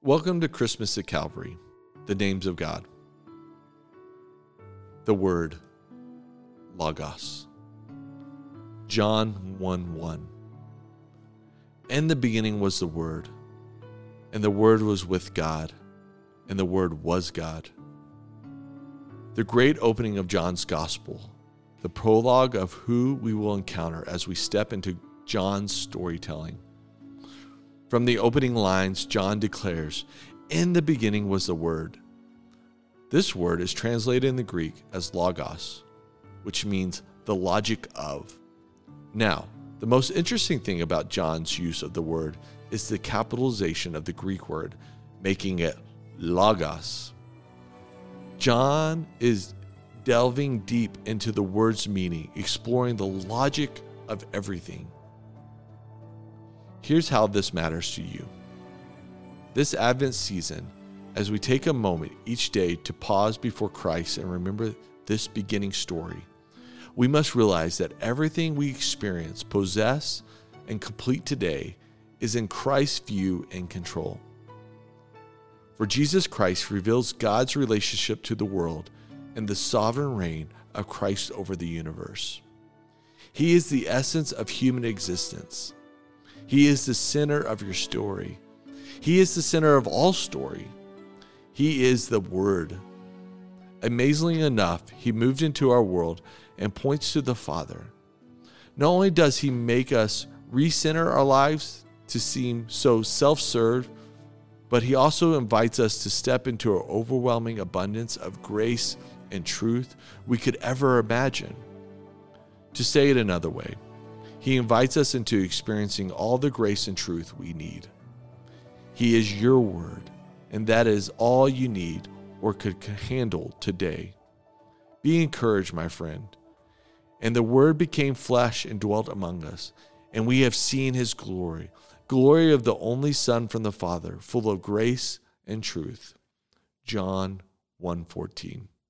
Welcome to Christmas at Calvary, the names of God. The Word, Logos. John 1:1. In the beginning was the Word, and the Word was with God, and the Word was God. The great opening of John's Gospel, the prologue of who we will encounter as we step into John's storytelling. From the opening lines, John declares, "In the beginning was the Word." This word is translated in the Greek as logos, which means the logic of. Now, the most interesting thing about John's use of the word is the capitalization of the Greek word, making it logos. John is delving deep into the word's meaning, exploring the logic of everything. Here's how this matters to you. This Advent season, as we take a moment each day to pause before Christ and remember this beginning story, we must realize that everything we experience, possess, and complete today is in Christ's view and control. For Jesus Christ reveals God's relationship to the world and the sovereign reign of Christ over the universe. He is the essence of human existence. He is the center of your story. He is the center of all story. He is the Word. Amazingly enough, He moved into our world and points to the Father. Not only does He make us recenter our lives to seem so self-served, but He also invites us to step into an overwhelming abundance of grace and truth we could ever imagine. To say it another way, He invites us into experiencing all the grace and truth we need. He is your Word, and that is all you need or could handle today. Be encouraged, my friend. And the Word became flesh and dwelt among us, and we have seen His glory, glory of the only Son from the Father, full of grace and truth. John 1:14.